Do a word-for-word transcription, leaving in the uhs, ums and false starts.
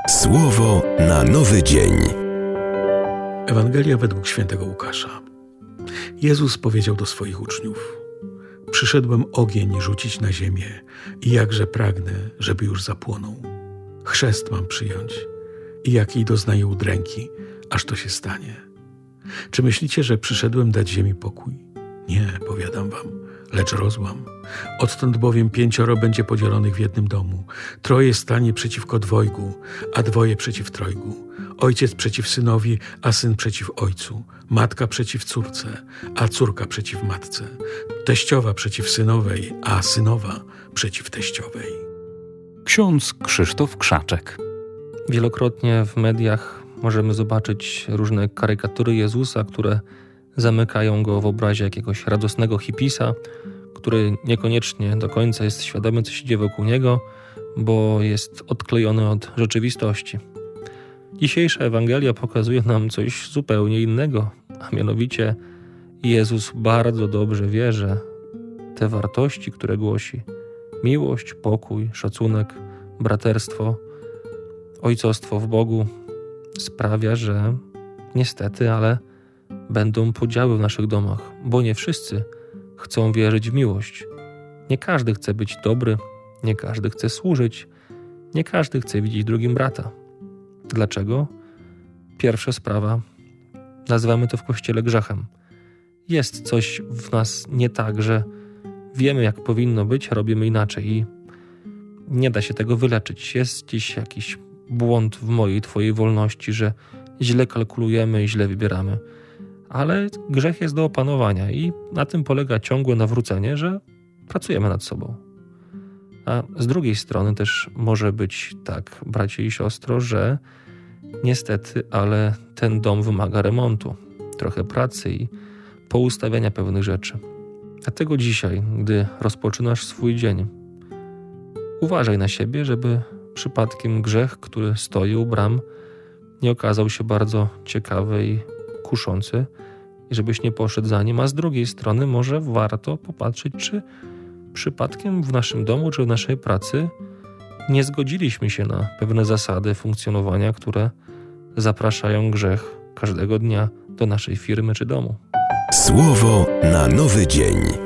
Słowo na nowy dzień. Ewangelia według świętego Łukasza. Jezus powiedział do swoich uczniów: Przyszedłem ogień rzucić na ziemię i jakże pragnę, żeby już zapłonął. Chrzest mam przyjąć i jakiej doznaję udręki, aż to się stanie. Czy myślicie, że przyszedłem dać ziemi pokój? Nie, powiadam wam, lecz rozłam. Odtąd bowiem pięcioro będzie podzielonych w jednym domu. Troje stanie przeciwko dwojgu, a dwoje przeciw trojgu. Ojciec przeciw synowi, a syn przeciw ojcu. Matka przeciw córce, a córka przeciw matce. Teściowa przeciw synowej, a synowa przeciw teściowej. Ksiądz Krzysztof Krzaczek. Wielokrotnie w mediach możemy zobaczyć różne karykatury Jezusa, które zamykają go w obrazie jakiegoś radosnego hipisa, który niekoniecznie do końca jest świadomy, co się dzieje wokół niego, bo jest odklejony od rzeczywistości. Dzisiejsza Ewangelia pokazuje nam coś zupełnie innego, a mianowicie Jezus bardzo dobrze wie, że te wartości, które głosi, miłość, pokój, szacunek, braterstwo, ojcostwo w Bogu, sprawia, że niestety, ale będą podziały w naszych domach, bo nie wszyscy chcą wierzyć w miłość. Nie każdy chce być dobry, nie każdy chce służyć, nie każdy chce widzieć drugim brata. Dlaczego? Pierwsza sprawa, nazywamy to w Kościele grzechem. Jest coś w nas nie tak, że wiemy, jak powinno być, a robimy inaczej i nie da się tego wyleczyć. Jest gdzieś jakiś błąd w mojej, twojej wolności, że źle kalkulujemy i źle wybieramy. Ale grzech jest do opanowania i na tym polega ciągłe nawrócenie, że pracujemy nad sobą. A z drugiej strony też może być tak, bracie i siostro, że niestety, ale ten dom wymaga remontu, trochę pracy i poustawiania pewnych rzeczy. Dlatego dzisiaj, gdy rozpoczynasz swój dzień, uważaj na siebie, żeby przypadkiem grzech, który stoi u bram, nie okazał się bardzo ciekawy i kuszący i żebyś nie poszedł za nim, a z drugiej strony może warto popatrzeć, czy przypadkiem w naszym domu czy w naszej pracy nie zgodziliśmy się na pewne zasady funkcjonowania, które zapraszają grzech każdego dnia do naszej firmy czy domu. Słowo na nowy dzień.